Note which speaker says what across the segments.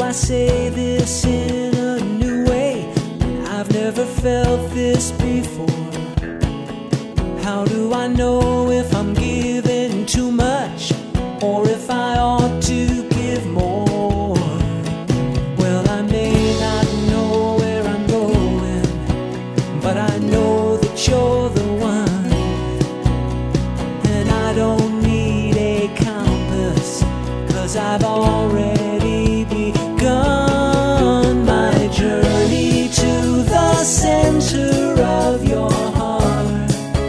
Speaker 1: I say this in a new way? I've never felt this before. How do I know if I'm giving too much or if I ought to give more? Well, I may not know where I'm going, but I know that you're the one. And I don't need a compass, 'cause I've already begun my journey to the center of your heart.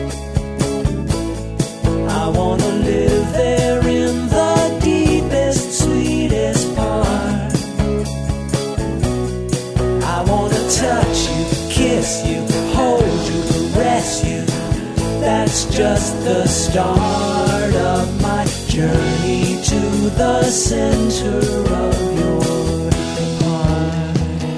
Speaker 1: I wanna live there in the deepest, sweetest part. I wanna touch you, kiss you, hold you, caress you. That's just the start of my journey to the center of your heart.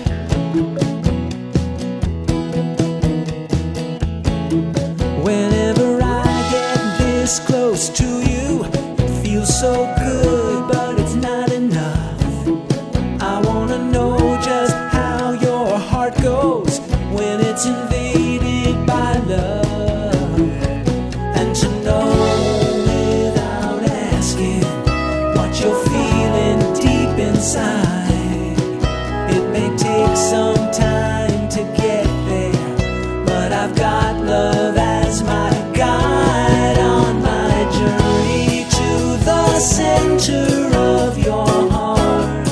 Speaker 1: Whenever I get this close to you, it feels so good, but it's not enough. I wanna know just how your heart goes when it's invaded by love, and to know without asking what you're feeling deep inside. It may take some time to get there, but I've got love as my guide on my journey to the center of your heart.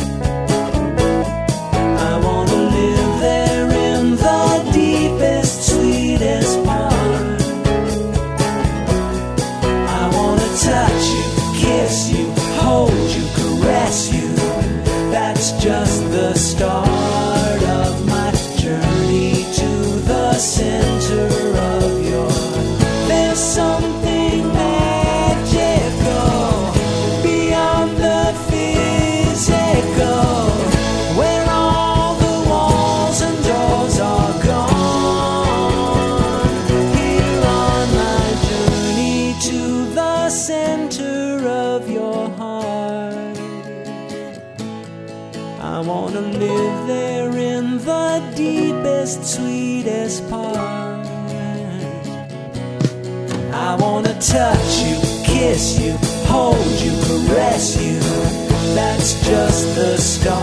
Speaker 1: I wanna live there in the deepest, sweetest part. I wanna touch you, kiss you, hold you, caress you. That's just the start of my journey to the center of your heart. There's something magical beyond the physical, where all the walls and doors are gone. Here on my journey to the center of your heart. I wanna live there in the deepest, sweetest part. I wanna touch you, kiss you, hold you, caress you. That's just the start